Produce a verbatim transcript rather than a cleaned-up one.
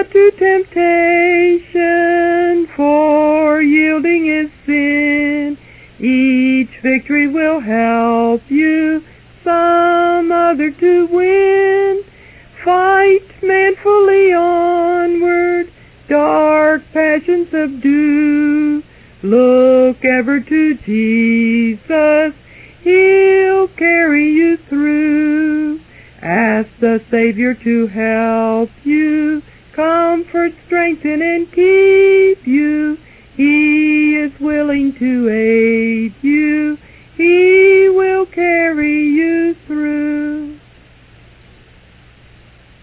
not to temptation, for yielding is sin. Each victory will help you some other to win. Fight manfully onward, dark passions subdue. Look ever to Jesus, He'll carry you through. Ask the Savior to help you, comfort, strengthen, and keep you. He is willing to aid